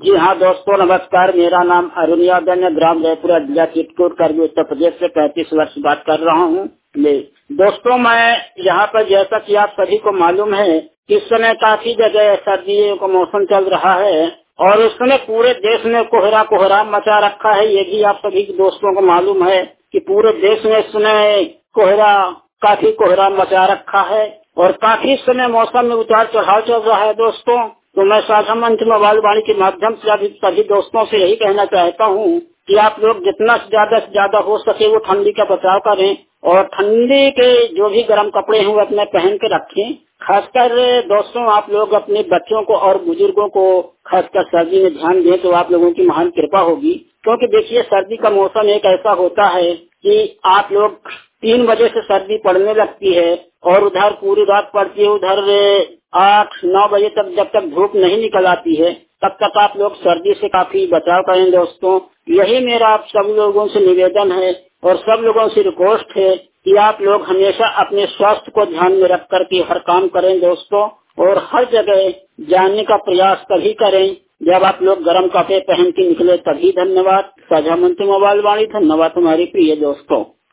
जी हाँ दोस्तों, नमस्कार। मेरा नाम अरुण यादव है, ग्राम जयपुरा, जिला चित्रकूट, करगी, उत्तर प्रदेश से 35 वर्ष बात कर रहा हूँ। दोस्तों, मैं यहाँ पर, जैसा कि आप सभी को मालूम है, इस समय काफी जगह सर्दियों का मौसम चल रहा है और उस समय पूरे देश में कोहरा कोहरा मचा रखा है। ये भी आप सभी दोस्तों को मालूम है कि पूरे देश में इस समय काफी कोहरा मचा रखा है और काफी समय मौसम में उतार चढ़ाव चल रहा है। दोस्तों, तो मैं साझा मंच मोबाइल वाणी के माध्यम से सभी दोस्तों से यही कहना चाहता हूँ कि आप लोग जितना से ज्यादा हो सके वो ठंडी का बचाव करें और ठंडी के जो भी गर्म कपड़े हैं वो अपने पहन के रखें। खासकर दोस्तों, आप लोग अपने बच्चों को और बुजुर्गों को खासकर सर्दी में ध्यान दें तो आप लोगों की महान कृपा होगी। क्योंकि देखिए, सर्दी का मौसम एक ऐसा होता है कि आप लोग 3 बजे से सर्दी पड़ने लगती है और उधर पूरी रात पड़ती है, उधर 8-9 बजे तक, जब तक धूप नहीं निकल आती है तब तक आप लोग सर्दी से काफी बचाव करें। दोस्तों, यही मेरा आप सब लोगों से निवेदन है और सब लोगों से रिक्वेस्ट है कि आप लोग हमेशा अपने स्वास्थ्य को ध्यान में रख करके हर काम करें दोस्तों, और हर जगह जाने का प्रयास तभी करें जब आप लोग गर्म कपड़े पहन के निकले तभी। धन्यवाद। साझा मंच मोबाइल वाणी, धन्यवाद तुम्हारी प्रिय दोस्तों।